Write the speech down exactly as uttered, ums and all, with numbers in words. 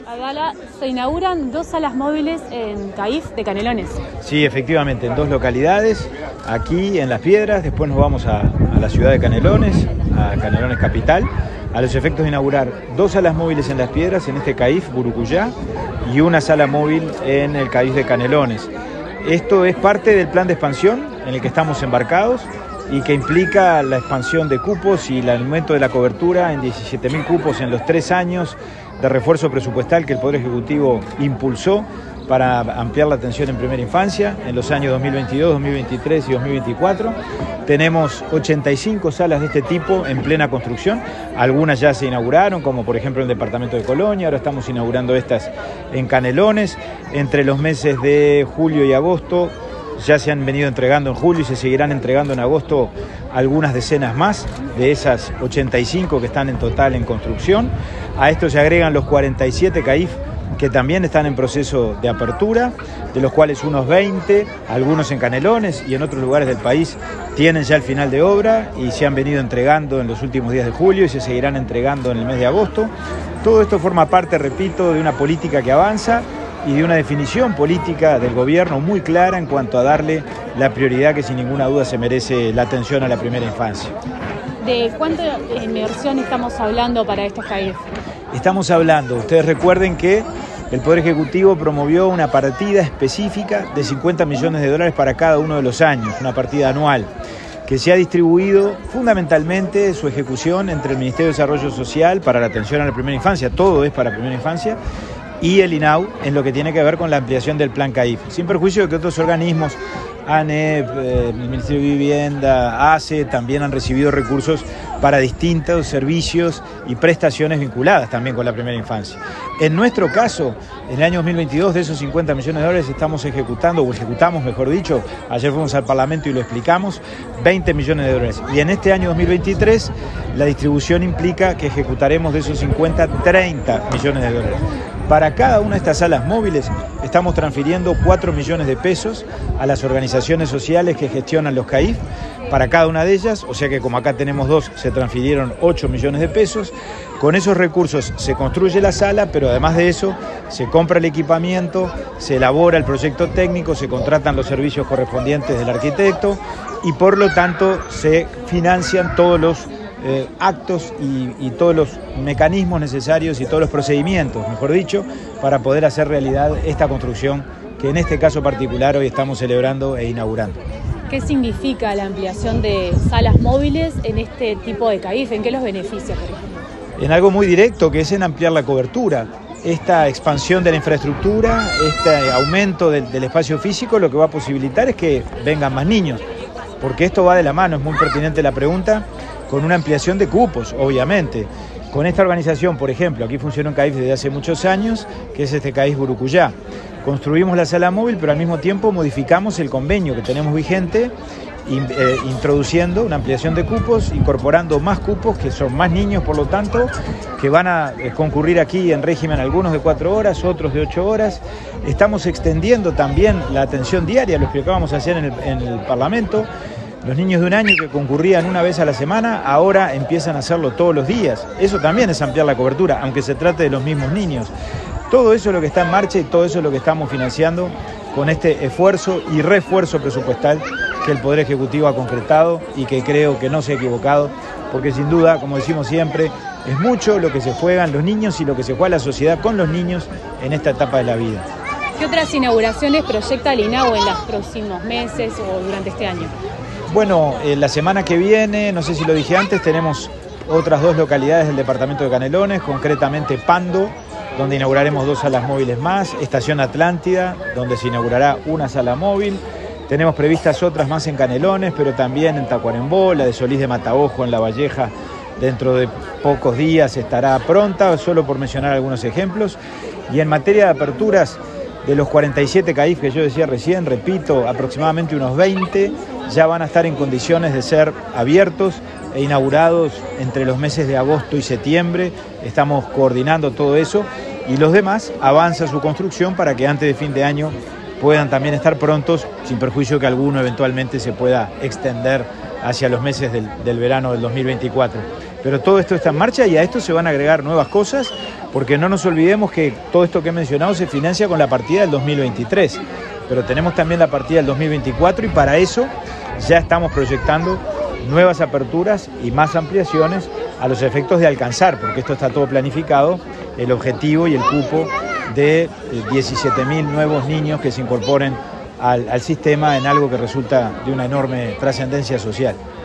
Abdala, se inauguran dos salas móviles en CAIF de Canelones. Sí, efectivamente, en dos localidades, aquí en Las Piedras, después nos vamos a, a la ciudad de Canelones, a Canelones Capital, a los efectos de inaugurar dos salas móviles en Las Piedras, en este CAIF Burucuyá, y una sala móvil en el CAIF de Canelones. Esto es parte del plan de expansión en el que estamos embarcados y que implica la expansión de cupos y el aumento de la cobertura en diecisiete mil cupos en los tres años de refuerzo presupuestal que el Poder Ejecutivo impulsó para ampliar la atención en primera infancia en los años dos mil veintidós, dos mil veintitrés y dos mil veinticuatro. Tenemos ochenta y cinco salas de este tipo en plena construcción. Algunas ya se inauguraron, como por ejemplo en el departamento de Colonia. Ahora estamos inaugurando estas en Canelones. Entre los meses de julio y agosto ya se han venido entregando en julio y se seguirán entregando en agosto algunas decenas más de esas ochenta y cinco que están en total en construcción. A esto se agregan los cuarenta y siete CAIF que también están en proceso de apertura, de los cuales unos veinte, algunos en Canelones y en otros lugares del país, tienen ya el final de obra y se han venido entregando en los últimos días de julio y se seguirán entregando en el mes de agosto. Todo esto forma parte, repito, de una política que avanza y de una definición política del gobierno muy clara en cuanto a darle la prioridad que sin ninguna duda se merece la atención a la primera infancia. ¿De cuánta inversión estamos hablando para estos CAIF? Estamos hablando, ustedes recuerden que el Poder Ejecutivo promovió una partida específica de cincuenta millones de dólares para cada uno de los años, una partida anual, que se ha distribuido fundamentalmente su ejecución entre el Ministerio de Desarrollo Social para la atención a la primera infancia, todo es para primera infancia, y el INAU en lo que tiene que ver con la ampliación del plan CAIF, sin perjuicio de que otros organismos, ANEP, eh, el Ministerio de Vivienda, ACE, también han recibido recursos para distintos servicios y prestaciones vinculadas también con la primera infancia. En nuestro caso, en el año dos mil veintidós, de esos cincuenta millones de dólares estamos ejecutando, o ejecutamos mejor dicho, ayer fuimos al Parlamento y lo explicamos, veinte millones de dólares. Y en este año dos mil veintitrés, la distribución implica que ejecutaremos de esos cincuenta, treinta millones de dólares. Para cada una de estas salas móviles estamos transfiriendo cuatro millones de pesos a las organizaciones sociales que gestionan los CAIF, para cada una de ellas, o sea que como acá tenemos dos, se transfirieron ocho millones de pesos. Con esos recursos se construye la sala, pero además de eso se compra el equipamiento, se elabora el proyecto técnico, se contratan los servicios correspondientes del arquitecto y por lo tanto se financian todos los Eh, actos y, y todos los mecanismos necesarios y todos los procedimientos, mejor dicho, para poder hacer realidad esta construcción que en este caso particular hoy estamos celebrando e inaugurando. ¿Qué significa la ampliación de salas móviles en este tipo de CAIF? ¿En qué los beneficia, por ejemplo? En algo muy directo, que es en ampliar la cobertura. Esta expansión de la infraestructura, este aumento del, del espacio físico, lo que va a posibilitar es que vengan más niños, porque esto va de la mano, es muy pertinente la pregunta, con una ampliación de cupos, obviamente. Con esta organización, por ejemplo, aquí funciona un CAIF desde hace muchos años, que es este CAIF Burucuyá. Construimos la sala móvil, pero al mismo tiempo modificamos el convenio que tenemos vigente, in, eh, introduciendo una ampliación de cupos, incorporando más cupos, que son más niños, por lo tanto, que van a eh, concurrir aquí en régimen algunos de cuatro horas, otros de ocho horas. Estamos extendiendo también la atención diaria, lo explicábamos ayer en el, en el Parlamento. Los niños de un año que concurrían una vez a la semana, ahora empiezan a hacerlo todos los días. Eso también es ampliar la cobertura, aunque se trate de los mismos niños. Todo eso es lo que está en marcha y todo eso es lo que estamos financiando con este esfuerzo y refuerzo presupuestal que el Poder Ejecutivo ha concretado y que creo que no se ha equivocado, porque sin duda, como decimos siempre, es mucho lo que se juegan los niños y lo que se juega la sociedad con los niños en esta etapa de la vida. ¿Qué otras inauguraciones proyecta el INAU en los próximos meses o durante este año? Bueno, eh, la semana que viene, no sé si lo dije antes, tenemos otras dos localidades del departamento de Canelones, concretamente Pando, donde inauguraremos dos salas móviles más, Estación Atlántida, donde se inaugurará una sala móvil. Tenemos previstas otras más en Canelones, pero también en Tacuarembó, la de Solís de Mataojo en La Valleja, dentro de pocos días estará pronta, solo por mencionar algunos ejemplos. Y en materia de aperturas, de los cuarenta y siete CAIF que yo decía recién, repito, aproximadamente unos veinte ya van a estar en condiciones de ser abiertos e inaugurados entre los meses de agosto y septiembre. Estamos coordinando todo eso y los demás avanza su construcción para que antes de fin de año puedan también estar prontos, sin perjuicio que alguno eventualmente se pueda extender hacia los meses del, del verano del dos mil veinticuatro. Pero todo esto está en marcha y a esto se van a agregar nuevas cosas, porque no nos olvidemos que todo esto que he mencionado se financia con la partida del dos mil veintitrés, pero tenemos también la partida del dos mil veinticuatro y para eso ya estamos proyectando nuevas aperturas y más ampliaciones a los efectos de alcanzar, porque esto está todo planificado, el objetivo y el cupo de diecisiete mil nuevos niños que se incorporen al, al sistema en algo que resulta de una enorme trascendencia social.